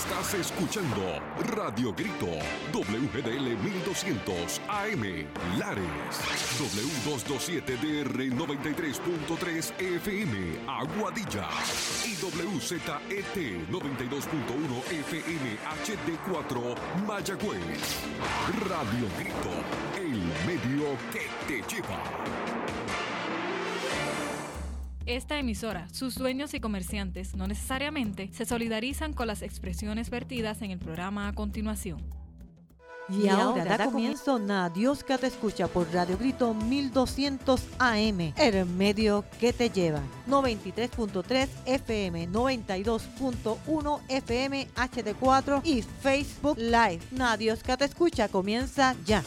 Estás escuchando Radio Grito, WGDL 1200 AM, Lares, W227DR 93.3 FM, Aguadilla, y WZET 92.1 FM HD4, Mayagüez. Radio Grito, el medio que te lleva. Esta emisora, sus dueños y comerciantes no necesariamente se solidarizan con las expresiones vertidas en el programa a continuación. Y ahora da comienzo Dios que te escucha por Radio Grito 1200 AM, el medio que te lleva. 93.3 FM, 92.1 FM HD4 y Facebook Live. Dios que te escucha comienza ya.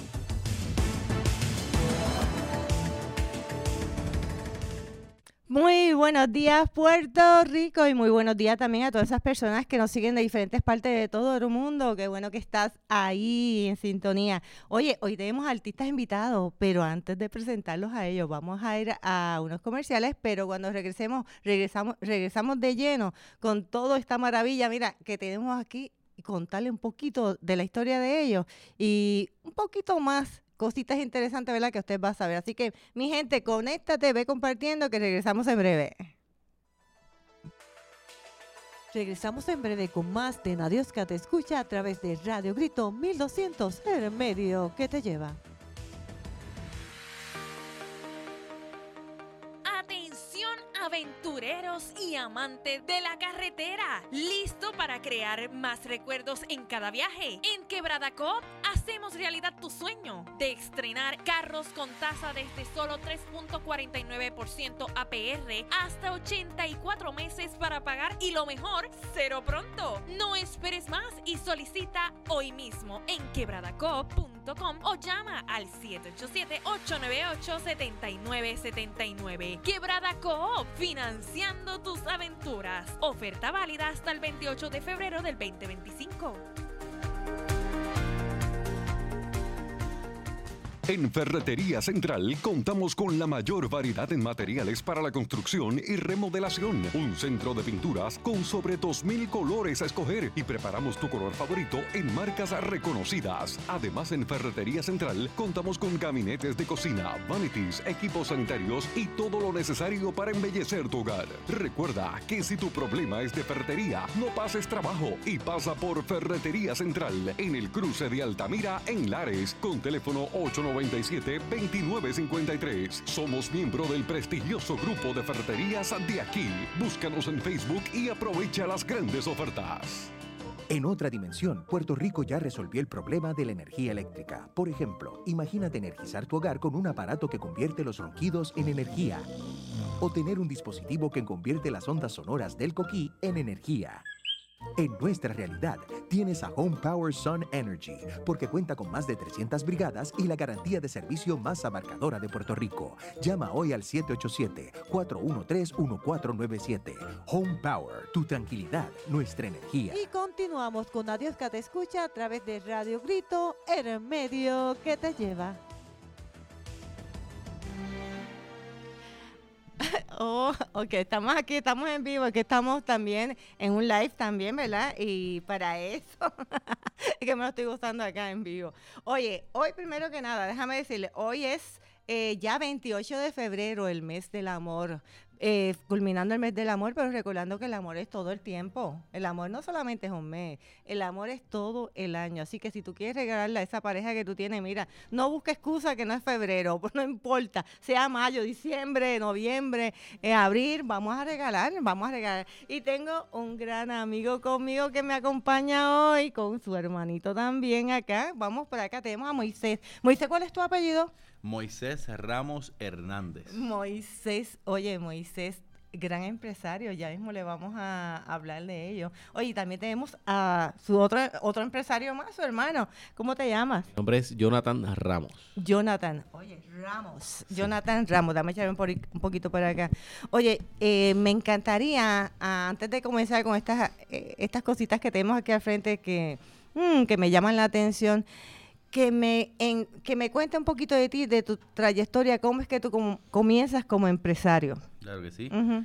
Muy buenos días, Puerto Rico, y muy buenos días también a todas esas personas que nos siguen de diferentes partes de todo el mundo. Qué bueno que estás ahí en sintonía. Oye, hoy tenemos artistas invitados, pero antes de presentarlos a ellos, vamos a ir a unos comerciales, pero cuando regresamos de lleno con toda esta maravilla, mira, que tenemos aquí, y contarle un poquito de la historia de ellos y un poquito más. Cositas interesantes, ¿verdad? Que usted va a saber. Así que, mi gente, conéctate, ve compartiendo, que regresamos en breve. Regresamos en breve con más de Dios que te escucha a través de Radio Grito 1200, el medio que te lleva. Aventureros y amantes de la carretera, ¿listo para crear más recuerdos en cada viaje? En Quebrada Coop hacemos realidad tu sueño de estrenar carros con tasa desde solo 3.49% APR hasta 84 meses para pagar, y lo mejor, cero pronto. No esperes más y solicita hoy mismo en quebradacoop.com o llama al 787-898-7979. Quebrada Coop, financiando tus aventuras. Oferta válida hasta el 28 de febrero del 2025. En Ferretería Central contamos con la mayor variedad en materiales para la construcción y remodelación. Un centro de pinturas con sobre 2,000 colores a escoger, y preparamos tu color favorito en marcas reconocidas. Además, en Ferretería Central contamos con gabinetes de cocina, vanities, equipos sanitarios y todo lo necesario para embellecer tu hogar. Recuerda que si tu problema es de ferretería, no pases trabajo y pasa por Ferretería Central en el cruce de Altamira en Lares, con teléfono 897-2953. Somos miembro del prestigioso grupo de ferreterías de aquí. Búscanos en Facebook y aprovecha las grandes ofertas. En otra dimensión, Puerto Rico ya resolvió el problema de la energía eléctrica. Por ejemplo, imagínate energizar tu hogar con un aparato que convierte los ronquidos en energía, o tener un dispositivo que convierte las ondas sonoras del coquí en energía. En nuestra realidad, tienes a Home Power Sun Energy, porque cuenta con más de 300 brigadas y la garantía de servicio más abarcadora de Puerto Rico. Llama hoy al 787-413-1497. Home Power, tu tranquilidad, nuestra energía. Y continuamos con Dios que te escucha a través de Radio Grito, el medio que te lleva. Ok, estamos aquí, estamos en vivo, que estamos también en un live también, ¿verdad? Y para eso, es que me lo estoy gozando acá en vivo. Oye, hoy primero que nada, déjame decirle, hoy es ya 28 de febrero, el mes del amor. Culminando el mes del amor, pero recordando que el amor es todo el tiempo. El amor no solamente es un mes, el amor es todo el año. Así que si tú quieres regalarle a esa pareja que tú tienes, mira, no busques excusa que no es febrero, pues no importa, sea mayo, diciembre, noviembre, abril, vamos a regalar. Y tengo un gran amigo conmigo que me acompaña hoy, con su hermanito también acá. Vamos por acá, tenemos a Moisés. Moisés, ¿cuál es tu apellido? Moisés Ramos Hernández. Moisés, gran empresario, ya mismo le vamos a hablar de ello. Oye, también tenemos a su otro empresario más, su hermano. ¿Cómo te llamas? Mi nombre es Jonathan Ramos. Jonathan Ramos, dame echar un poquito por acá. Oye, me encantaría, antes de comenzar con estas cositas que tenemos aquí al frente que me llaman la atención, que me cuente un poquito de ti, de tu trayectoria, cómo es que tú comienzas como empresario. Claro que sí. Uh-huh.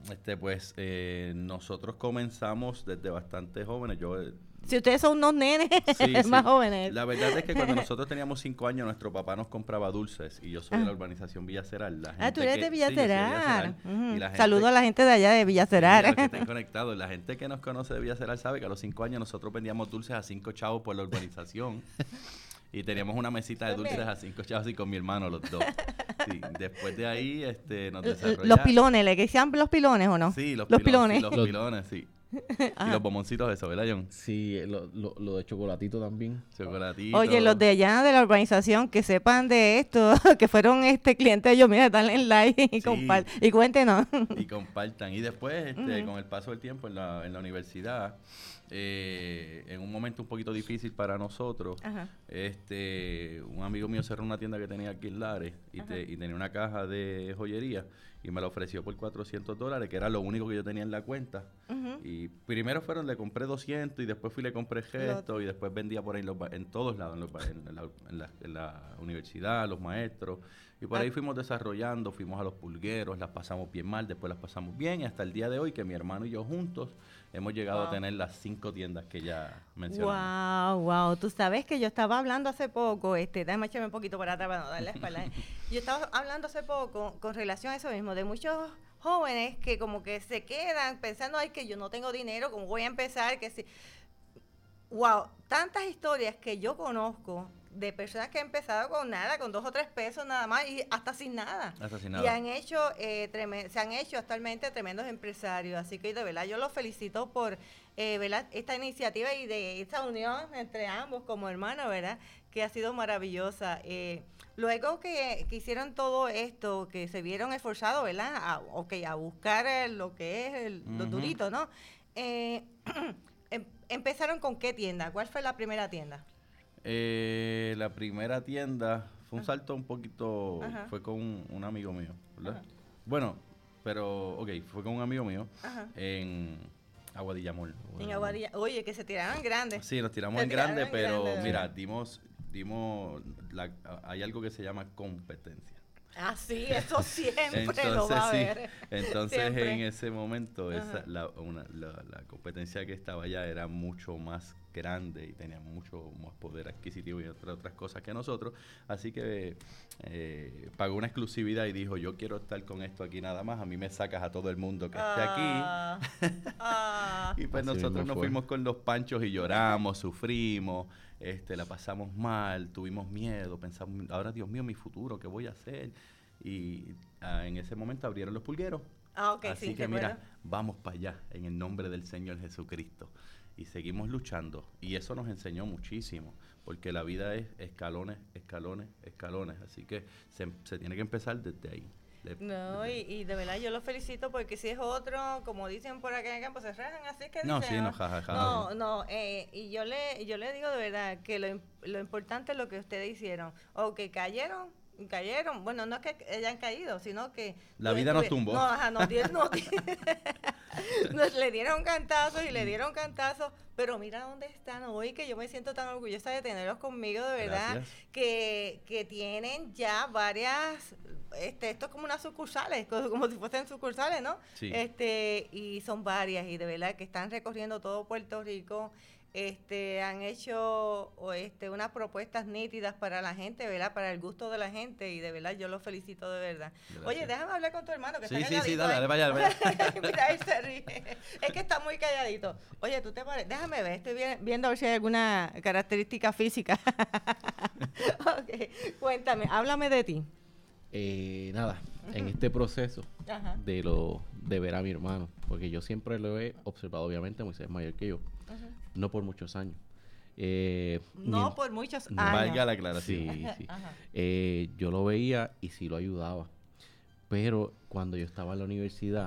Pues nosotros comenzamos desde bastante jóvenes. Si ustedes son unos nenes Sí, más sí. jóvenes. La verdad es que cuando nosotros teníamos 5 años, nuestro papá nos compraba dulces y yo soy de la urbanización Villaceral. Tú eres de Villaceral. Y la gente- Saludo a la gente de allá de Villaceral. Sí, a los que estén conectados. La gente que nos conoce de Villaceral sabe que a los 5 años nosotros vendíamos dulces a 5 chavos por la urbanización. Y teníamos una mesita de dulces a 5 chavos y con mi hermano los dos. Sí, después de ahí nos desarrollamos. Los pilones, ¿le decían los pilones o no? Sí, los pilones. Sí, los pilones, sí. Y los bomboncitos eso, ¿verdad, John? Sí, Lo de chocolatito también. Chocolatito. Oye, los de allá de la urbanización que sepan de esto, que fueron clientes de ellos, mira, dale en like y Sí. y cuéntenos. Y compartan. Y después, con el paso del tiempo en la universidad, en un momento un poquito difícil para nosotros, Ajá. un amigo mío cerró una tienda que tenía aquí en Lares y tenía una caja de joyería y me la ofreció por $400, que era lo único que yo tenía en la cuenta. Ujú. Y primero le compré 200 y después le compré gestos y después vendía por ahí en todos lados, en la universidad, los maestros. Y por ahí fuimos desarrollando, fuimos a los pulgueros, las pasamos bien mal, después las pasamos bien y hasta el día de hoy que mi hermano y yo juntos hemos llegado a tener las 5 tiendas que ya mencionamos. Wow. Tú sabes que yo estaba hablando hace poco, déjame echarme un poquito para atrás para no darle la espalda. Yo estaba hablando hace poco con relación a eso mismo, de muchos jóvenes que como que se quedan pensando, ay, que yo no tengo dinero, ¿cómo voy a empezar? Que si... Wow, tantas historias que yo conozco de personas que han empezado con nada, con 2 o 3 pesos nada más y hasta sin nada. Y han hecho, se han hecho actualmente tremendos empresarios. Así que de verdad yo los felicito por ¿verdad? Esta iniciativa y de esta unión entre ambos como hermanos, ¿verdad? Que ha sido maravillosa. Luego que hicieron todo esto, que se vieron esforzados, ¿verdad? A buscar lo que es lo durito, ¿no? ¿Empezaron con qué tienda? ¿Cuál fue la primera tienda? La primera tienda fue un salto un poquito, fue con un amigo mío, ¿verdad? Bueno, pero, fue con un amigo mío en Aguadilla Mall. En Aguadilla, oye, que se tiraron grandes. Sí, nos tiramos en grande, pero mira, hay algo que se llama competencia. Ah, sí, eso siempre Entonces, lo va a ver. Entonces, Siempre. en ese momento, la competencia que estaba allá era mucho más grande y tenía mucho más poder adquisitivo y otras cosas que nosotros. Así que pagó una exclusividad y dijo, yo quiero estar con esto aquí nada más. A mí me sacas a todo el mundo que esté aquí. Y pues Así nosotros mismo nos fue. fuimos con los panchos y lloramos, sufrimos. La pasamos mal, tuvimos miedo, pensamos, ahora Dios mío, mi futuro, ¿qué voy a hacer? Y en ese momento abrieron los pulgueros. Así sí, que mira, vamos para allá, en el nombre del Señor Jesucristo. Y seguimos luchando. Y eso nos enseñó muchísimo, porque la vida es escalones, escalones, escalones. Así que se tiene que empezar desde ahí. No, y de verdad yo los felicito porque si es otro, como dicen por acá en el campo, se rajan, así que No, dicen, sí, no, jajaja. No, y yo le digo de verdad que lo importante es lo que ustedes hicieron, o que cayeron, bueno, no es que hayan caído, sino que... La vida nos tumbó. Nos le dieron cantazos y le dieron cantazos, pero mira dónde están hoy, que yo me siento tan orgullosa de tenerlos conmigo, de verdad, Gracias. que tienen ya varias, esto es como unas sucursales, como si fuesen sucursales, ¿no? Sí. Y son varias, y de verdad que están recorriendo todo Puerto Rico. Han hecho unas propuestas nítidas para la gente, ¿verdad? Para el gusto de la gente, y de verdad yo los felicito de verdad. Gracias. Oye, déjame hablar con tu hermano que Sí, está sí, calladito. sí, dale, vaya. Mira, él se ríe. Es que está muy calladito. Oye, tú te pareces, déjame ver, estoy viendo a ver si hay alguna característica física. Ok, cuéntame, háblame de ti. Nada, en este proceso Ajá. de ver a mi hermano, porque yo siempre lo he observado, obviamente, Moisés es mayor que yo, no por muchos años. No por muchos No, años. Valga la aclaración. Sí. Ajá. Yo lo veía y sí lo ayudaba. Pero cuando yo estaba en la universidad,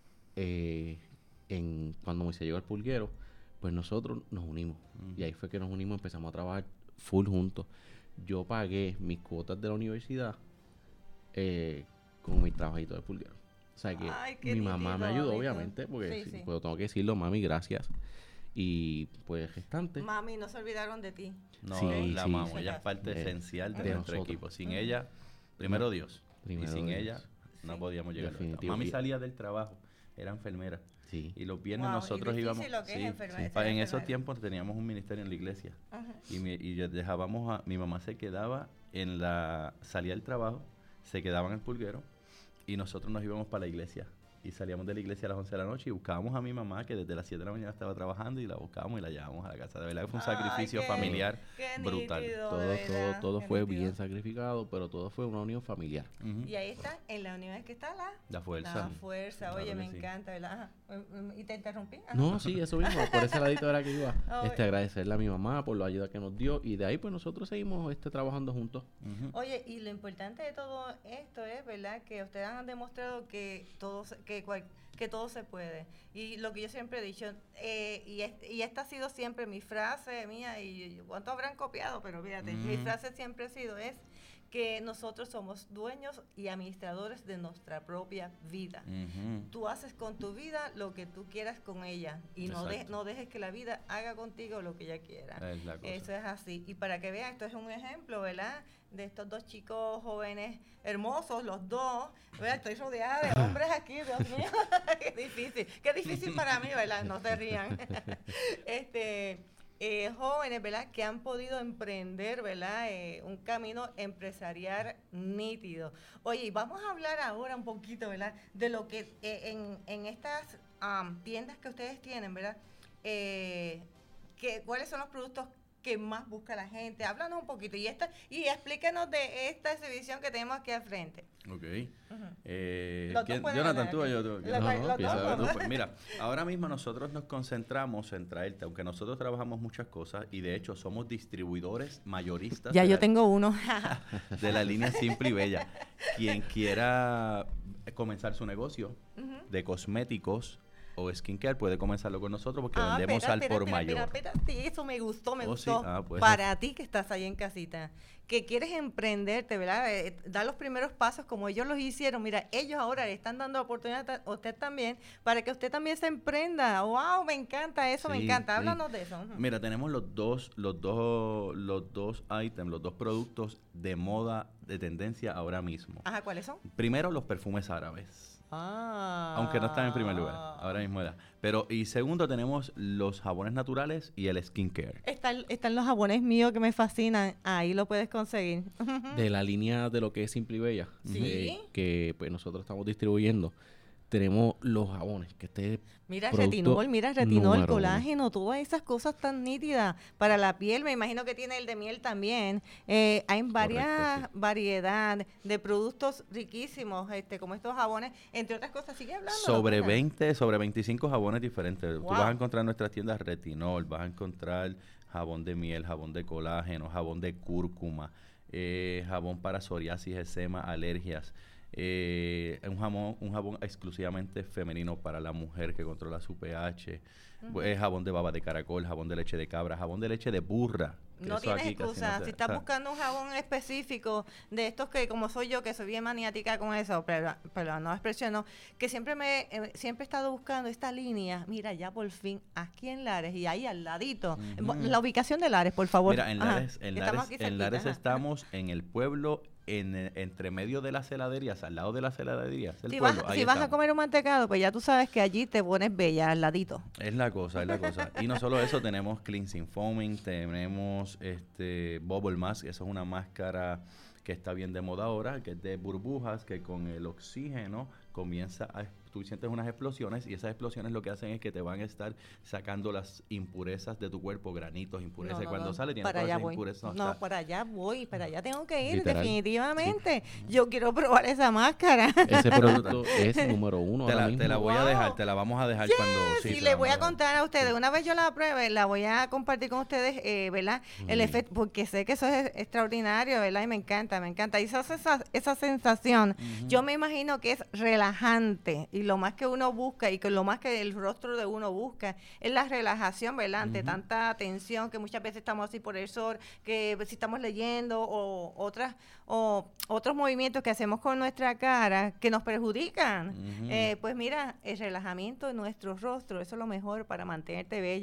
cuando Moisés llegó al pulguero, pues nosotros nos unimos. Y ahí fue que nos unimos, empezamos a trabajar full juntos. Yo pagué mis cuotas de la universidad con mi trabajito de pulguero. O sea que Ay, qué mi mamá me nítido, ayudó, Víctor. obviamente, porque Sí, sí. pues, tengo que decirlo, mami, gracias. Y pues el restante. Mami, no se olvidaron de ti. No, Sí, la sí, amamos. sí. Ella es parte De- esencial de de nuestro nosotros. equipo. Sin ella, primero Dios. Primero y sin Dios. ella, no podíamos llegar. Definitivo. Mami Y- salía del trabajo era enfermera. Sí. Y los viernes Wow, nosotros y íbamos... difícil lo que es sí, enfermera, sí. ser En esos enfermera. tiempos teníamos un ministerio en la iglesia. Ajá. Y dejábamos mi mamá se quedaba salía del trabajo, se quedaba en el pulguero y nosotros nos íbamos para la iglesia. Y salíamos de la iglesia a las 11 de la noche y buscábamos a mi mamá, que desde las 7 de la mañana estaba trabajando, y la buscábamos y la llevábamos a la casa. De verdad que fue un sacrificio familiar qué brutal. nítido, de verdad, Todo qué fue nítido. bien sacrificado, pero todo fue una unión familiar. Ujú. Y ahí está, en la unión es que está La fuerza. La fuerza. Claro Oye, que me sí. encanta, ¿verdad? Ajá. ¿Y te interrumpí? Ajá. No, sí, eso mismo. Por ese ladito era que iba. Oh, Agradecerle a mi mamá por la ayuda que nos dio. Y de ahí, pues, nosotros seguimos trabajando juntos. Ujú. Oye, y lo importante de todo esto es, ¿verdad?, que ustedes han demostrado que todo se puede. Y lo que yo siempre he dicho, y esta ha sido siempre mi frase mía, y cuánto habrán copiado, pero fíjate, mi frase siempre ha sido que nosotros somos dueños y administradores de nuestra propia vida. Ujú. Tú haces con tu vida lo que tú quieras con ella, y no Exacto. dejes que la vida haga contigo lo que ella quiera. Es la cosa. Eso es así. Y para que vean, esto es un ejemplo, ¿verdad?, de estos dos chicos jóvenes hermosos, los dos. ¿Verdad? Estoy rodeada de hombres aquí, Dios mío. Qué difícil para mí, ¿verdad? No se rían. Jóvenes, ¿verdad?, que han podido emprender, ¿verdad?, un camino empresarial nítido. Oye, y vamos a hablar ahora un poquito, ¿verdad?, de lo que en estas tiendas que ustedes tienen, ¿verdad?, ¿cuáles son los productos que más busca la gente? Háblanos un poquito y explíquenos de esta exhibición que tenemos aquí al frente. Ok. Los dos pueden Jonathan, hablar tú o aquí. yo. Los No, dos, empieza, ¿no? No, pues mira, ahora mismo nosotros nos concentramos en traerte, aunque nosotros trabajamos muchas cosas y de hecho somos distribuidores mayoristas Ya de yo la- tengo uno. de la línea Simple y Bella. Quien quiera comenzar su negocio de cosméticos o skincare puede comenzarlo con nosotros porque vendemos al por mayor. Espérate, eso me gustó. Oh, sí. Pues, Para ti que estás ahí en casita, que quieres emprenderte, ¿verdad? Dar los primeros pasos como ellos los hicieron. Mira, ellos ahora le están dando oportunidad a usted también para que usted también se emprenda. ¡Wow! Me encanta eso, me Sí, encanta. sí. Háblanos de eso. Ujú. Mira, tenemos los dos items, los dos productos de moda de tendencia ahora mismo. Ajá, ¿cuáles son? Primero, los perfumes árabes. Ah. Aunque no están en primer lugar, ahora mismo era. Pero, y segundo, tenemos los jabones naturales y el skincare. Están los jabones míos que me fascinan. Ahí lo puedes conseguir. De la línea de lo que es Simple y Bella, Sí. que pues nosotros estamos distribuyendo, tenemos los jabones, que Mira, producto retinol, número colágeno, todas esas cosas tan nítidas para la piel. Me imagino que tiene el de miel también. Hay varias variedad de productos riquísimos, como estos jabones, entre otras cosas. Sigue hablando. Sobre 25 jabones diferentes. Wow. Tú vas a encontrar en nuestras tiendas retinol, vas a encontrar jabón de miel, jabón de colágeno, jabón de cúrcuma, jabón para psoriasis, eczema, alergias. Un jabón exclusivamente femenino para la mujer que controla su pH, jabón de baba de caracol, jabón de leche de cabra, jabón de leche de burra. que No eso tienes aquí casi excusa. no se- Si estás o sea, buscando un jabón específico de estos que, como soy yo, que soy bien maniática con eso, pero no expresión, no, que siempre he estado buscando esta línea. Mira, ya por fin, aquí en Lares y ahí al ladito. La ubicación de Lares, por favor. Mira, en Ajá, Lares, en estamos Lares, aquí en cerquita, Lares ajá. estamos en el pueblo, entre medio de las heladerías, al lado de las heladerías. El Si pueblo, vas, ahí si vas a estamos. comer un mantecado, pues ya tú sabes que allí te pones bella al ladito. Es la cosa, es la cosa. Y no solo eso, tenemos cleansing foaming, tenemos bubble mask, eso es una máscara que está bien de moda ahora, que es de burbujas, que con el oxígeno tú sientes unas explosiones y esas explosiones lo que hacen es que te van a estar sacando las impurezas de tu cuerpo, granitos, impurezas. Y cuando sale tienes para todas allá esas voy. impurezas. No, para allá voy, para allá tengo que ir, Literal. definitivamente. Yo quiero probar esa máscara. ese producto es número uno ahora mismo. te la voy a Wow. dejar, te la vamos a dejar cuando... Sí, te les la voy a vamos contar a ustedes. Una vez yo la pruebe, la voy a compartir con ustedes, ¿verdad? El efecto, porque sé que eso es extraordinario, ¿verdad? Y me encanta, me encanta. Y esa sensación, yo me imagino que es relajante. Y lo más que uno busca y que lo más que el rostro de uno busca es la relajación, ¿verdad? Ante tanta tensión que muchas veces estamos así por el sol, que si estamos leyendo o otros movimientos que hacemos con nuestra cara que nos perjudican. Pues mira, el relajamiento de nuestro rostro, eso es lo mejor para mantenerte bella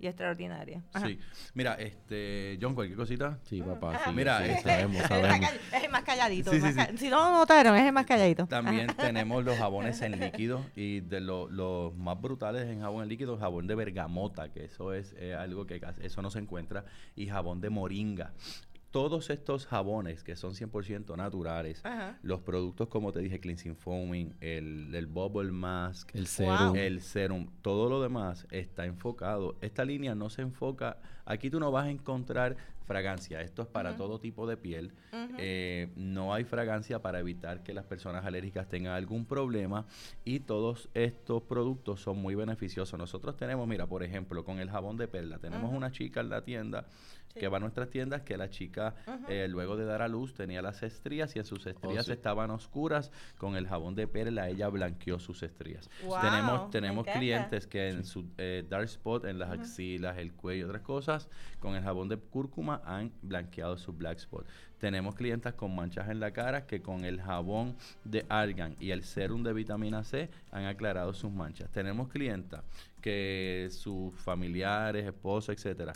y extraordinaria. Ajá. Sí. Mira, John, cualquier cosita. Sí, papá, sí. Mira, sí, sabemos. Es el más calladito. Sí, el más sí, sí. Si no lo notaron, es el más calladito. También tenemos los jabones en líquido y de los más brutales en jabón en líquido, jabón de bergamota, que eso es algo que eso no se encuentra, y jabón de moringa. Todos estos jabones que son 100% naturales, Ajá. los productos como te dije, cleansing foaming, el bubble mask, El serum. el serum, todo lo demás está enfocado. Esta línea no se enfoca, aquí tú no vas a encontrar fragancia, esto es para todo tipo de piel. No hay fragancia para evitar que las personas alérgicas tengan algún problema y todos estos productos son muy beneficiosos. Nosotros tenemos, mira, por ejemplo, con el jabón de perla, tenemos una chica en la tienda que va a nuestras tiendas, que la chica luego de dar a luz tenía las estrías y en sus estrías sí. estaban oscuras. Con el jabón de perla ella blanqueó sus estrías. Wow, Tenemos me encanta. clientes que en su dark spot, en las axilas, el cuello y otras cosas, con el jabón de cúrcuma han blanqueado su black spot. Tenemos clientas con manchas en la cara que con el jabón de argan y el serum de vitamina C han aclarado sus manchas. Tenemos clientas que sus familiares, esposos, etcétera,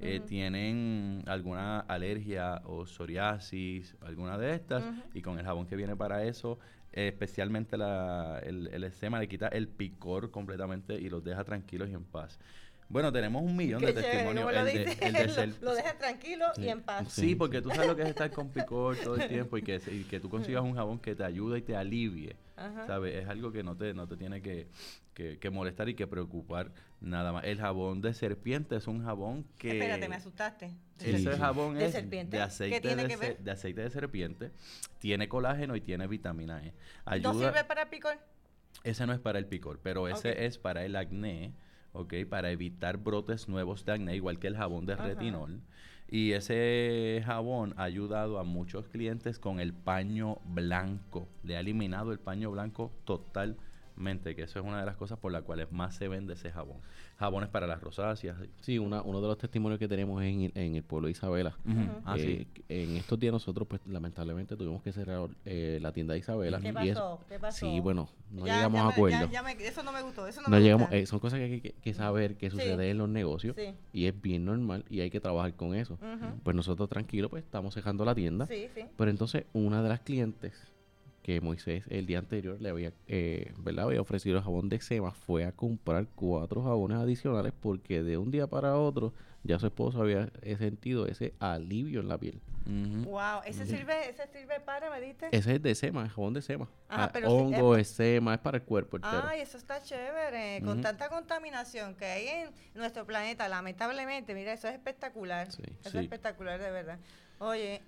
tienen alguna alergia o psoriasis, alguna de estas, y con el jabón que viene para eso, especialmente el eczema, le quita el picor completamente y los deja tranquilos y en paz. Bueno, tenemos un millón de Qué chévere, testimonios. ¿cómo lo dice? Lo dejan tranquilo y en paz. Sí, porque tú sabes lo que es estar con picor todo el tiempo y que tú consigas un jabón que te ayude y te alivie. ¿Sabes? Es algo que no te tiene que molestar y que preocupar nada más. El jabón de serpiente es un jabón que... Espérate, me asustaste. Ese jabón ¿De es serpiente? de aceite ¿Qué tiene que ver? de aceite de serpiente. Tiene colágeno y tiene vitamina E. ¿No sirve para picor? Ese no es para el picor, pero ese es para el acné, ¿ok? Para evitar brotes nuevos de acné, igual que el jabón de retinol. Y ese jabón ha ayudado a muchos clientes con el paño blanco. Le ha eliminado el paño blanco totalmente, que eso es una de las cosas por las cuales más se vende ese jabón. Jabones para las rosáceas. Sí, uno de los testimonios que tenemos en el pueblo de Isabela. Sí. En estos días nosotros, pues, lamentablemente tuvimos que cerrar la tienda de Isabela. ¿Qué y pasó? ¿Qué pasó? Sí, bueno, no llegamos a acuerdo. Eso no me gustó. Eso no No me llegamos, gusta. son cosas que hay que saber que sucede en los negocios Sí. y es bien normal y hay que trabajar con eso. Pues nosotros tranquilos, pues estamos cerrando la tienda. Sí, sí. Pero entonces una de las clientes que Moisés el día anterior le había, ¿verdad? Había ofrecido el jabón de eczema, fue a comprar 4 jabones adicionales porque de un día para otro ya su esposo había sentido ese alivio en la piel. Wow, ese sirve para, me diste. Ese es de eczema, el jabón de eczema. Ajá, pero hongo, eczema, es para el cuerpo entero. Ay, eso está chévere. Con tanta contaminación que hay en nuestro planeta, lamentablemente, mira, eso es espectacular. Sí, Eso sí. es espectacular, de verdad. Oye,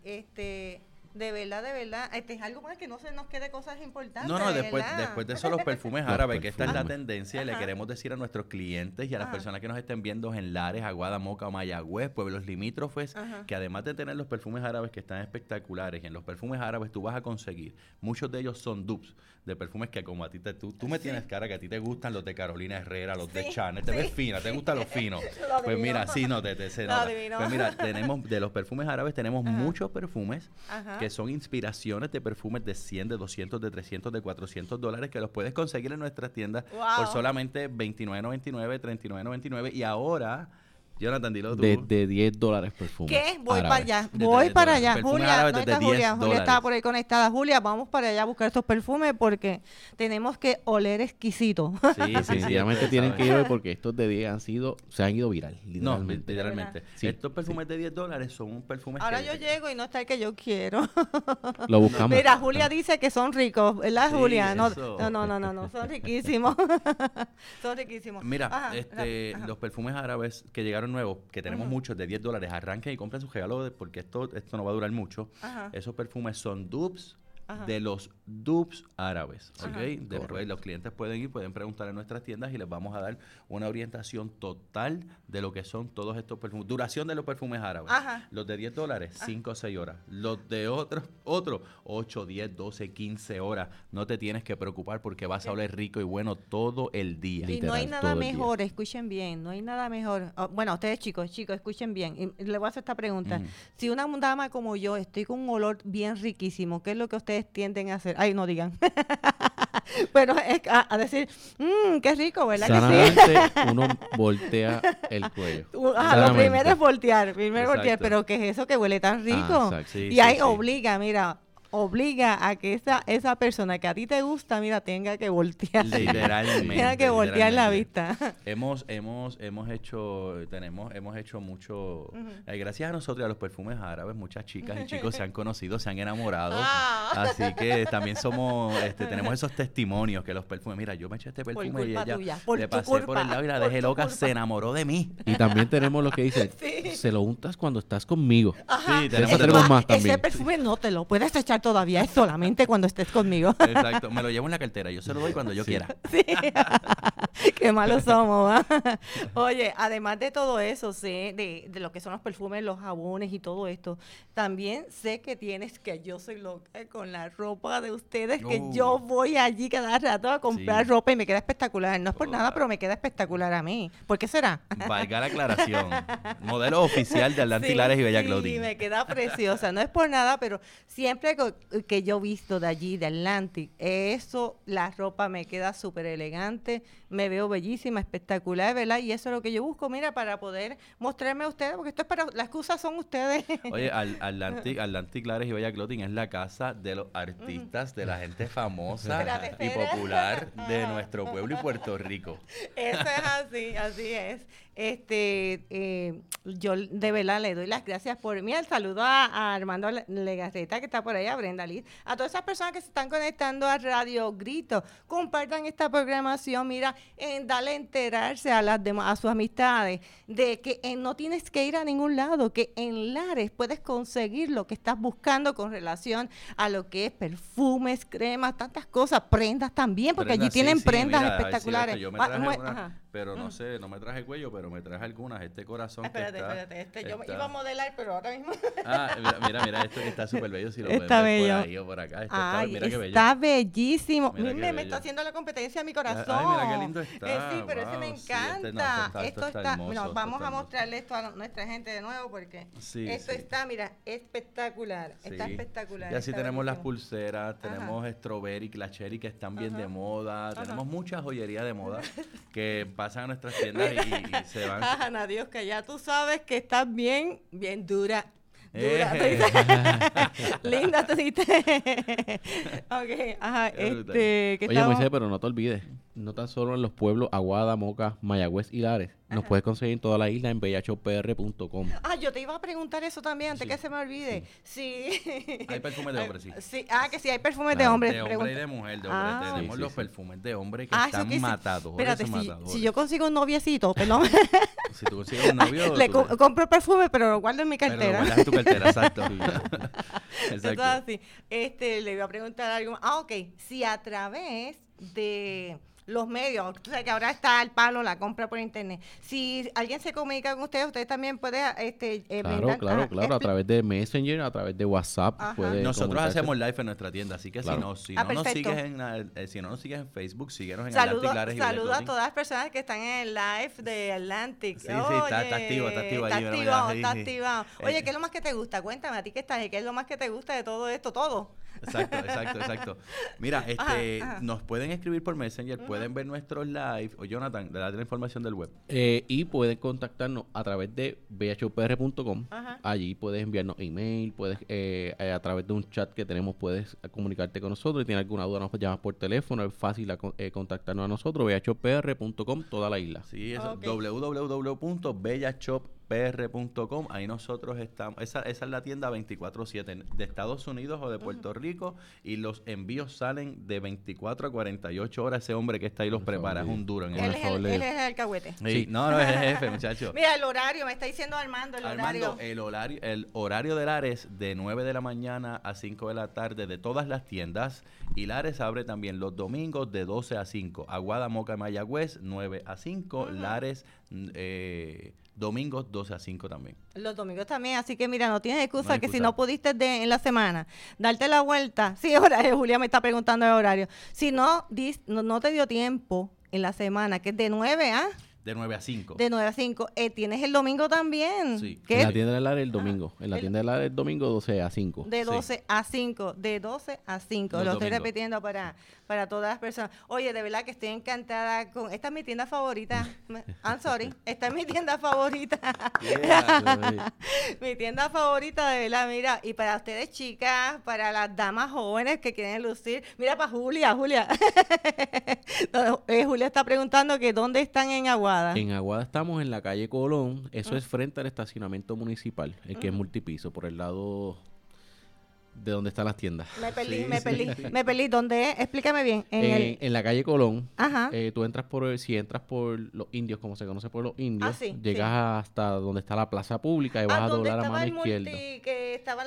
de verdad, es algo más que no se nos quede cosas importantes. No, después ¿verdad? de eso los perfumes Los árabes, que esta es la perfumes. tendencia y le queremos decir a nuestros clientes y a las personas que nos estén viendo en Lares, Aguada, Moca o Mayagüez, pueblos limítrofes, que además de tener los perfumes árabes que están espectaculares, y en los perfumes árabes tú vas a conseguir, muchos de ellos son dupes de perfumes que como a ti tú me tienes cara que a ti te gustan los de Carolina Herrera, los de Chanel, te ves fina, te gustan los finos. Pues mira, sí, no, te se nota. adivino. Pues mira, tenemos de los perfumes árabes tenemos muchos perfumes Ajá. que son inspiraciones de perfumes de 100, de 200, de 300, de $400 que los puedes conseguir en nuestras tiendas por solamente $29.99, $39.99 y ahora, Jonathan, dilo tú. De $10 perfume. ¿Qué? Voy árabe. para allá. De Voy $10. para allá. Perfumes Julia, árabes ¿dónde desde está Julia? $10. Julia estaba por ahí conectada. Julia, vamos para allá a buscar estos perfumes porque tenemos que oler exquisito. Sí, Definitivamente tienen que ir hoy porque estos de 10 se han ido viral, No, literalmente. literalmente. Sí, Estos perfumes de $10 son perfumes Ahora que... yo llego y no está el que yo quiero. Lo buscamos. Mira, Julia dice que son ricos, ¿verdad, Sí, Julia? No, eso. no, son riquísimos. Son riquísimos. Mira, Ajá, ajá. los perfumes árabes que llegaron nuevos, que tenemos muchos de $10, arranquen y compren su regalo porque esto no va a durar mucho. Ajá. Esos perfumes son dupes de los dupes árabes, ¿ok? Después los clientes pueden preguntar en nuestras tiendas y les vamos a dar una orientación total de lo que son todos estos perfumes. Duración de los perfumes árabes. Ajá. Los de $10, 5 o 6 horas. Los de otros, 8, 10, 12, 15 horas. No te tienes que preocupar porque vas a oler rico y bueno todo el día. Y no hay literal, nada todo el día. mejor, escuchen bien, no hay nada mejor. Bueno, ustedes chicos, escuchen bien. Y le voy a hacer esta pregunta. Si una dama como yo estoy con un olor bien riquísimo, ¿qué es lo que ustedes tienden a hacer? Ay, no digan. Pero es a decir, qué rico, ¿verdad que Sanamente uno voltea el cuello. sí? Lo Sanamente. primero es voltear, Exacto. pero ¿qué es eso que huele tan rico? exacto. Sí, Y ahí sí. obliga a que esa persona que a ti te gusta, mira, tenga que voltear. Literalmente. Tenga que voltear la vista. Hemos hecho mucho, gracias a nosotros y a los perfumes árabes, muchas chicas y chicos se han conocido, se han enamorado. Así que también tenemos esos testimonios que los perfumes, mira, yo me eché este perfume y culpa ella tuya, por le tu pasé culpa, por el lado y la por dejé tu loca, culpa. se enamoró de mí. Y también tenemos lo que dicen, Sí. se lo untas cuando estás conmigo. Sí, Eso tenemos más Ese también. perfume no te lo puedes echar todavía, es solamente cuando estés conmigo. Exacto, me lo llevo en la cartera, yo se lo doy cuando yo quiera. Sí. Qué malos somos, ¿va? Oye, además de todo eso, sé de lo que son los perfumes, los jabones y todo esto, también sé que yo soy loca con la ropa de ustedes, que yo voy allí cada rato a comprar Sí. ropa y me queda espectacular. No es por nada, pero me queda espectacular a mí. ¿Por qué será? Valga la aclaración, modelo oficial de Atlantic Sí, Lares y Bella sí, Clothing. me queda preciosa. No es por nada, pero siempre que yo he visto de allí, de Atlantic, la ropa me queda súper elegante, me veo bellísima, espectacular, ¿verdad? Y eso es lo que yo busco, mira, para poder mostrarme a ustedes, porque esto es para, las excusas son ustedes. Oye, Atlantic Lares y Bella Clothing es la casa de los artistas, de la gente famosa Espérate, y espera. popular de nuestro pueblo y Puerto Rico. Eso es así es. Yo de verdad le doy las gracias el saludo a Armando Legarreta, que está por ahí, a Brenda Liz, a todas esas personas que se están conectando a Radio Grito. Compartan esta programación, mira, dale a enterarse a sus amistades de que no tienes que ir a ningún lado, que en Lares puedes conseguir lo que estás buscando con relación a lo que es perfumes, cremas, tantas cosas, prendas también, porque allí Prendas, sí, tienen sí, prendas mira, espectaculares. es cierto, yo me traje una, pero no sé, no me traje cuello, pero me traje algunas. Este corazón Espérate, que está... yo iba a modelar, pero ahora mismo... Mira, esto que está súper bello, si lo Está pueden ver bello. por ahí o por acá. Ay, Mira qué bello. está bellísimo. Mira qué Me bello. está haciendo la competencia a mi corazón. Ay, mira qué lindo está. Sí, pero ese me Wow, sí, encanta. esto está hermoso, Bueno, esto vamos está a hermoso. mostrarle esto a nuestra gente de nuevo porque Sí, esto sí. está, mira, espectacular. Está Sí. espectacular. Y así está tenemos las bellísimo. pulseras, tenemos strawberry, la cherry que están bien de moda, tenemos mucha joyería de moda que pasan a nuestras tiendas y se van. Ana Dios, que ya tú sabes que estás bien dura. Eh. Linda, tú dices. Ok, ajá, Qué brutal. ¿qué Oye, estamos? Moisés, pero no te olvides, no tan solo en los pueblos Aguada, Moca, Mayagüez y Lares. Nos puedes conseguir en toda la isla en bellachopr.com. Yo te iba a preguntar eso también, antes que se me olvide. Sí. Hay perfumes de hombre, sí. Sí, que sí, hay perfumes de Claro, hombres. de hombre y pregunta. de mujer, de hombre. Tenemos Sí, los sí. perfumes de hombre que Eso están que sí. matadores. Espérate, matadores. si yo consigo un noviecito, perdón, Si tú consigues un novio, le tú- compro perfume, pero lo guardo en mi pero lo cartera. guardas en tu cartera, exacto. Eso es Exacto. así. Le iba a preguntar algo. Ok. Si a través de los medios, tú sabes que ahora está al palo la compra por internet. Si alguien se comunica con ustedes también puede Claro, a través de Messenger, a través de WhatsApp. Ajá. puede Nosotros comunicarse. hacemos live en nuestra tienda, así que Claro. si no nos perfecto. sigues si no nos sigues en Facebook, síguenos en Saludo Atlantic Lares y Bella a Clothing. todas las personas que están en el live de Atlantic. Sí, está activo, Está allí, mira, activado, sí, está sí. activado. Oye, ¿qué es lo más que te gusta? Cuéntame, a ti que estás ahí, ¿qué es lo más que te gusta de todo esto? Todo. Exacto. Mira, Ajá. nos pueden escribir por Messenger, pueden ver nuestros live. O Jonathan, dale la información del web. Y pueden contactarnos a través de bhopr.com. Ajá. Allí puedes enviarnos email, puedes a través de un chat que tenemos puedes comunicarte con nosotros. Si tienes alguna duda nos llamas por teléfono, es fácil contactarnos a nosotros, bhopr.com, toda la isla. Sí, eso, Ok. www.bellashop.pr.com. Ahí nosotros estamos. Esa es la tienda 24/7 de Estados Unidos o de Puerto Rico. Y los envíos salen de 24 a 48 horas. Ese hombre que está ahí los Por prepara. Es favor, un duro en Por Él eso. es, favor, él es el alcahuete. Sí, no, es el jefe, muchacho. Mira, el horario, me está diciendo Armando, el Armando, horario. el horario de Lares de 9 de la mañana a 5 de la tarde de todas las tiendas. Y Lares abre también los domingos de 12 a 5. Aguada, Moca, Mayagüez, 9 a 5. Lares, domingos 12 a 5 también. Los domingos también, así que mira, no tienes excusa hay que si excusa. no pudiste en la semana darte la vuelta. Sí, horario, Julia me está preguntando el horario. Si no, no te dio tiempo en la semana, que es de 9 a... De 9 a 5. De 9 a 5. Tienes el domingo también. Sí. ¿Qué? En la tienda del área el domingo. En la tienda del área el domingo 12 a 5. De 12 a 5. De 12 a 5. Los Lo estoy domingos. repitiendo para todas las personas. Oye, de verdad que estoy encantada con... Esta es mi tienda favorita. I'm sorry. Esta es mi tienda favorita. Mi tienda favorita, de verdad, mira. Y para ustedes, chicas, para las damas jóvenes que quieren lucir. Mira, para Julia. No, Julia está preguntando que dónde están en Aguada. En Aguada estamos en la calle Colón. Eso es frente al estacionamiento municipal, el que es multipiso, por el lado de donde están las tiendas. Me perdí. ¿Dónde es? Explícame bien. En la calle Colón, Ajá. tú entras si entras por los indios, como se conoce por los indios, sí, llegas hasta donde está la plaza pública y vas a donde doblar a estaba mano izquierda. que estaba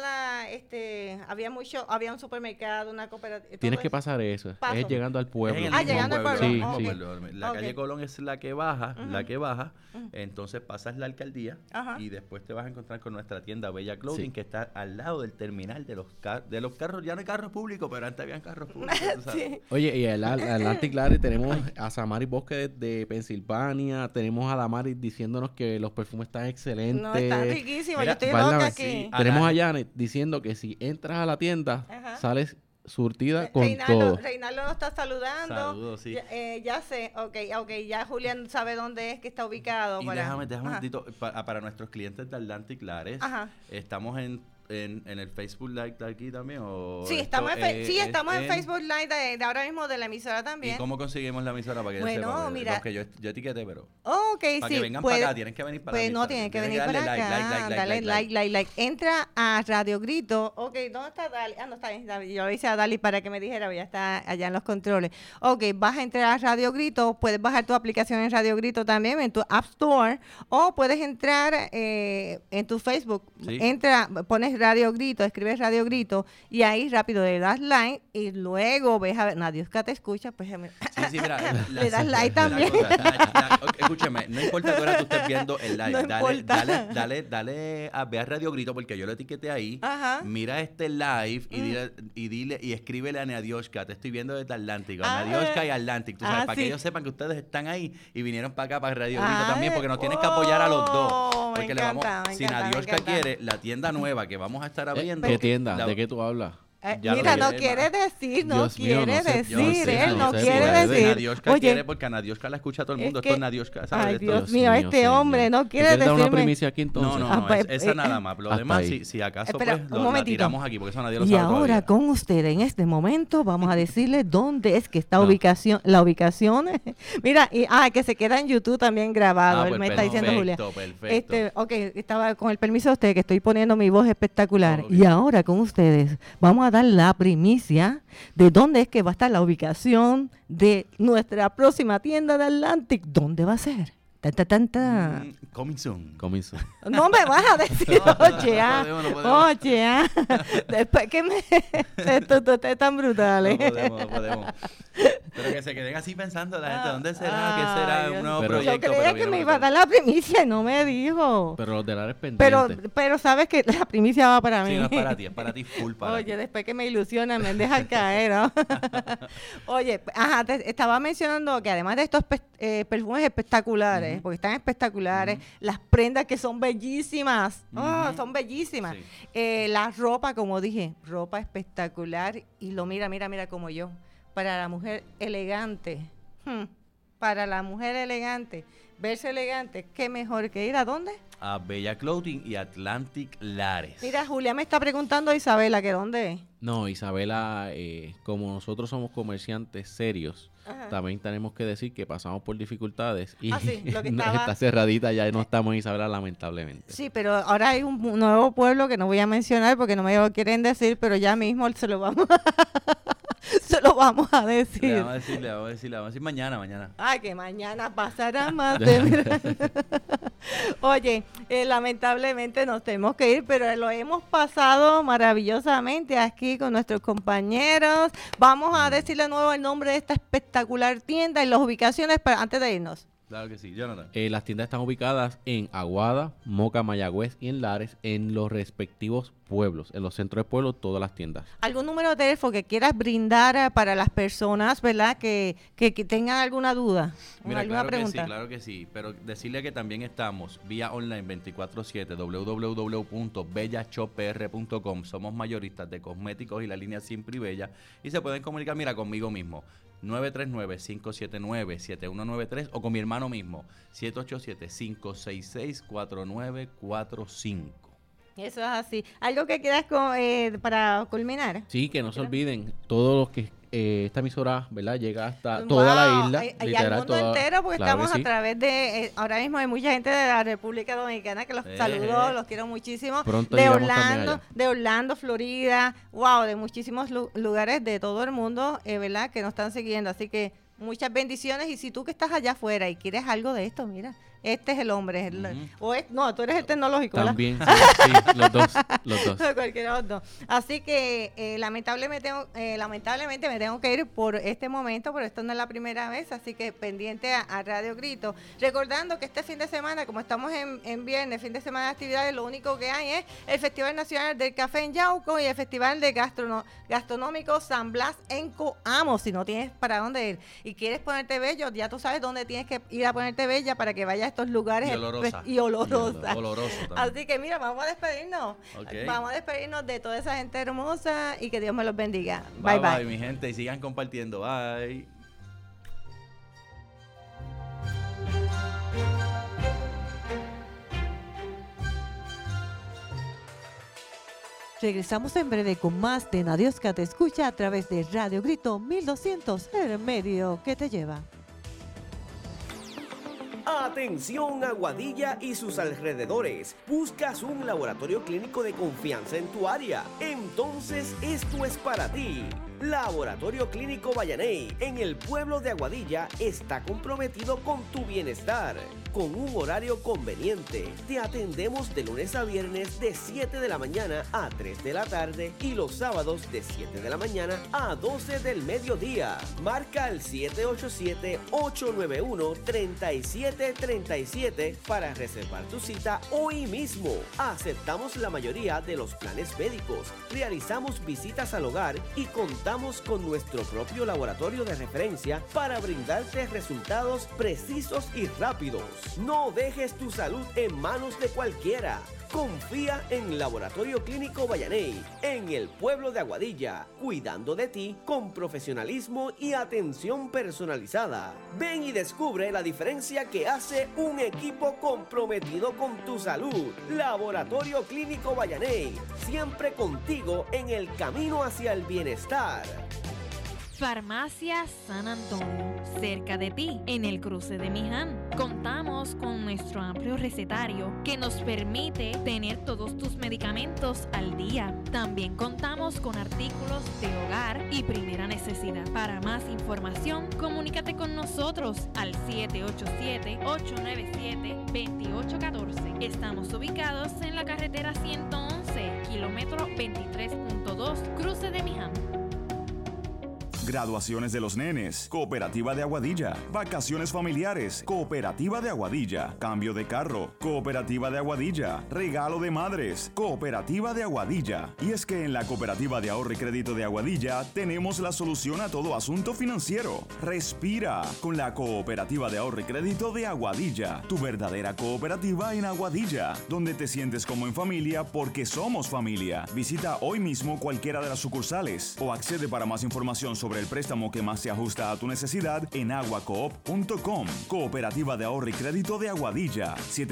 había un supermercado, una cooperativa. Tienes que pasar eso. Paso. Es llegando al pueblo. Es en el mismo llegando al pueblo. Sí, Oh, sí. ok. La calle Ok. Colón es la que baja, entonces pasas la alcaldía Ajá. y después te vas a encontrar con nuestra tienda Bella Clothing, Sí. que está al lado del terminal de los carros, ya no hay carros públicos, pero antes habían carros públicos, tú sabes. Sí. Oye, y el Atlantic Lari tenemos a Samaris Bosque de Pensilvania, tenemos a Damaris diciéndonos que los perfumes están excelentes. No, está riquísimo. Mira, Yo estoy válgame, loca sí. aquí. Tenemos a Janet diciendo que si entras a la tienda, Ajá. sales surtida con todo. Reinaldo nos está saludando. Saludos, sí. Ya sé. Ok, ya Julián sabe dónde es que está ubicado. Y déjame un momentito, para nuestros clientes de Atlantic Lares, Ajá. estamos en el Facebook Live de aquí también. Sí, estamos en Facebook Live de ahora mismo de la emisora ¿Y también. cómo conseguimos la emisora para que Bueno, sepan? Porque mira. los que yo etiqueté, pero Ok, para sí. que vengan puede- para acá, tienen que venir para Pues la no, emisora. tienen que venir darle para acá. Dale like. Entra a Radio Grito. Ok, ¿dónde está Dali? No está bien. Yo le hice a Dali para que me dijera, ya está allá en los controles. Ok, vas a entrar a Radio Grito. Puedes bajar tu aplicación en Radio Grito también, en tu App Store. O puedes entrar en tu Facebook. Sí. Entra, pones Radio Grito, escribes Radio Grito y ahí rápido le das like y luego ves a ver, Nadiuska te escucha, pues Sí, mira. Le das like también. Escúcheme, no importa que ahora tú estés viendo el live. No importa. Dale a ver Radio Grito porque yo lo etiqueté ahí. Ajá. Mira este live y escríbele a Nadiuska. Te estoy viendo desde Atlántico. Nadiuska y Atlantic. Tú sabes, para sí. que ellos sepan que ustedes están ahí y vinieron para acá, para Radio Grito Ay, también, porque nos tienes que apoyar a los dos. me Porque encanta, me si encanta, me Nadiuska encanta. quiere, la tienda nueva que vamos a estar abriendo. ¿Qué tienda? la- ¿De qué tú hablas? Ya lo Mira, no diré, quiere decir, no Dios mío, quiere no sé, Yo no decir, sé, él no sé, quiere puede. decir. Nadiuska Oye, quiere porque a Nadiuska la escucha todo el es mundo. que- Esto es Nadiuska, ¿sabes? ay, Esto- Dios mío, este señor. hombre no ¿Tú quiere quieres dar una decirme. primicia aquí entonces? No, Ah, pues, esa nada más. Lo hasta demás, ahí. si acaso, Espera, pues, un la momentito. tiramos aquí, porque eso nadie lo Y sabe ahora todavía. con usted en este momento vamos a decirle dónde es que está No. la ubicación. Mira, que se queda en YouTube también grabado, él Pues me está diciendo Julia. Perfecto. Ok, estaba con el permiso de usted que estoy poniendo mi voz espectacular. Ok. Y ahora con ustedes vamos a dar la primicia de dónde es que va a estar la ubicación de nuestra próxima tienda de Atlantic. ¿Dónde va a ser? Tan, tan, tan, tan. Coming soon. Comienzo. No me vas a decir, oye, no podemos. oye, después que ustedes tan brutales. No podemos. Pero que se queden así pensando la gente, ¿dónde será? ¿Qué Ay, será? Dios. Un nuevo Pero- Yo proyecto. creía que viene me brutal. iba a dar la primicia y no me dijo. Pero los del área es Pero, pendiente. pero sabes que la primicia va para mí. Sí, no es para ti, full para ti. Oye, después que me ilusionan, me dejan caer, ¿no? Oye, te estaba mencionando que además de estos perfumes espectaculares, porque están espectaculares, las prendas que son bellísimas, son bellísimas. Sí. La ropa, como dije, ropa espectacular y mira como yo, para la mujer elegante, para la mujer elegante, verse elegante, qué mejor que ir a dónde. A Bella Clothing y Atlantic Lares. Mira, Julia me está preguntando a Isabela que dónde es. No, Isabela, como nosotros somos comerciantes serios, Ajá. también tenemos que decir que pasamos por dificultades y Sí, lo que no, estaba- está cerradita, ya no estamos en Isabela lamentablemente. Sí, pero ahora hay un nuevo pueblo que no voy a mencionar porque no me lo quieren decir, pero ya mismo se lo vamos se lo vamos a decir. Le vamos a decir mañana. Ay, que mañana pasará más de... Oye, lamentablemente nos tenemos que ir, pero lo hemos pasado maravillosamente aquí con nuestros compañeros. Vamos a decirle de nuevo el nombre de esta espectacular tienda y las ubicaciones antes de irnos. Claro que sí, Jonathan. Las tiendas están ubicadas en Aguada, Moca, Mayagüez y en Lares, en los respectivos pueblos. En los centros de pueblos, todas las tiendas. ¿Algún número de teléfono que quieras brindar para las personas, verdad, que tengan alguna duda? Mira, ¿Alguna pregunta? claro que sí. Pero decirle que también estamos vía online 24/7, www.bellashopr.com. Somos mayoristas de cosméticos y la línea Simply Bella. Y se pueden comunicar, mira, conmigo mismo. 939-579-7193 o con mi hermano mismo, 787-566-4945. Eso es así. ¿Algo que quieras para culminar? Sí, que no se olviden, todos los que esta emisora, ¿verdad? Llega hasta toda la isla. Y al mundo entero, porque claro estamos que sí. a través de, ahora mismo hay mucha gente de la República Dominicana que los saludo, los quiero muchísimo. Pronto de llegamos también allá. De Orlando, Florida, wow, de muchísimos lugares de todo el mundo, ¿verdad? Que nos están siguiendo. Así que muchas bendiciones. Y si tú que estás allá afuera y quieres algo de esto, mira, este es el hombre. No, tú eres el tecnológico, ¿verdad? También, sí, los dos. Cualquiera de los dos. Así que lamentablemente me tengo que ir por este momento, pero esto no es la primera vez, así que pendiente a Radio Grito. Recordando que este fin de semana, como estamos en viernes, fin de semana de actividades, lo único que hay es el Festival Nacional del Café en Yauco y el Festival de Gastronómico San Blas en Coamo. Si no tienes para dónde ir y quieres ponerte bello, ya tú sabes dónde tienes que ir a ponerte bella para que vayas a estos lugares y olorosa. Así que mira, vamos a despedirnos. Okay. Vamos a despedirnos de toda esa gente hermosa y que Dios me los bendiga. Bye, bye, mi gente, y sigan compartiendo. Bye. Regresamos en breve con más de Nadiosca Te Escucha a través de Radio Grito 1200, el medio que te lleva. Atención Aguadilla y sus alrededores. ¿Buscas un laboratorio clínico de confianza en tu área? Entonces esto es para ti. Laboratorio Clínico Vallaney en el pueblo de Aguadilla está comprometido con tu bienestar. Con un horario conveniente, te atendemos de lunes a viernes de 7 de la mañana a 3 de la tarde y los sábados de 7 de la mañana a 12 del mediodía. Marca el 787-891-3737 para reservar tu cita hoy mismo. Aceptamos la mayoría de los planes médicos, realizamos visitas al hogar y contamos con nuestro propio laboratorio de referencia para brindarte resultados precisos y rápidos. No dejes tu salud en manos de cualquiera. Confía en Laboratorio Clínico Vallaney, en el pueblo de Aguadilla, cuidando de ti con profesionalismo y atención personalizada. Ven y descubre la diferencia que hace un equipo comprometido con tu salud. Laboratorio Clínico Vallaney, siempre contigo en el camino hacia el bienestar. Farmacia San Antonio, cerca de ti, en el cruce de Miján. Contamos con nuestro amplio recetario que nos permite tener todos tus medicamentos al día. También contamos con artículos de hogar y primera necesidad. Para más información, comunícate con nosotros al 787-897-2814. Estamos ubicados en la carretera 111, kilómetro 23.2, cruce de Miján. Graduaciones de los nenes, Cooperativa de Aguadilla. Vacaciones familiares, Cooperativa de Aguadilla. Cambio de carro, Cooperativa de Aguadilla. Regalo de madres, Cooperativa de Aguadilla. Y es que en la Cooperativa de Ahorro y Crédito de Aguadilla tenemos la solución a todo asunto financiero. Respira con la Cooperativa de Ahorro y Crédito de Aguadilla, tu verdadera cooperativa en Aguadilla, donde te sientes como en familia porque somos familia. Visita hoy mismo cualquiera de las sucursales o accede para más información sobre el préstamo que más se ajusta a tu necesidad en aguacoop.com. Cooperativa de Ahorro y Crédito de Aguadilla,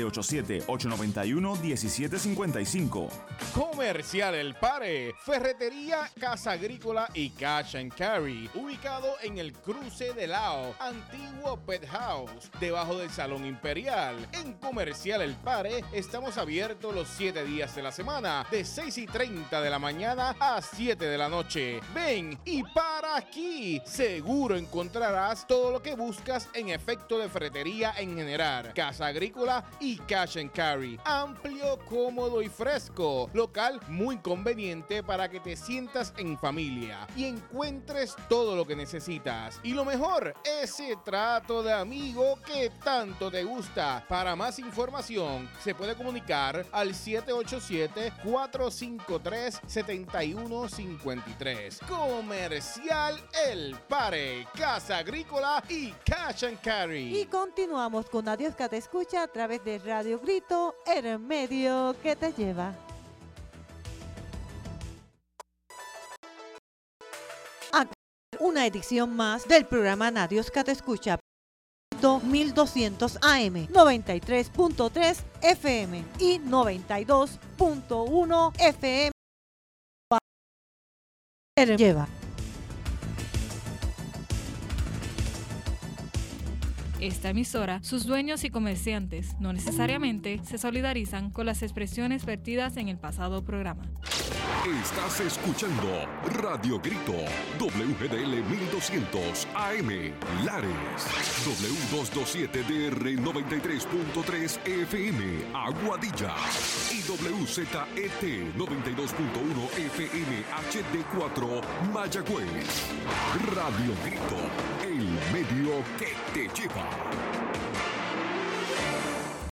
787-891-1755. Comercial El Pare, Ferretería, Casa Agrícola y Cash and Carry, ubicado en el cruce de Lao, antiguo Pet House, debajo del Salón Imperial. En Comercial El Pare estamos abiertos los 7 días de la semana, de 6:30 de la mañana a 7 de la noche. Ven y para Aquí seguro encontrarás todo lo que buscas en efecto de ferretería en general, casa agrícola y cash and carry. Amplio, cómodo y fresco. Local muy conveniente para que te sientas en familia y encuentres todo lo que necesitas. Y lo mejor, ese trato de amigo que tanto te gusta. Para más información, se puede comunicar al 787-453-7153. Comercial El Pare, casa agrícola y cash and carry. Y continuamos con Adiós que te escucha a través de Radio Grito, el medio que te lleva. Una edición más del programa Adiós que te escucha. 1200 AM, 93.3 FM y 92.1 FM. Lleva. Esta emisora, sus dueños y comerciantes no necesariamente se solidarizan con las expresiones vertidas en el pasado programa. Estás escuchando Radio Grito, WGDL 1200 AM, Lares, W227DR 93.3 FM, Aguadilla y WZET 92.1 FM HD4, Mayagüez. Radio Grito, el medio que te lleva.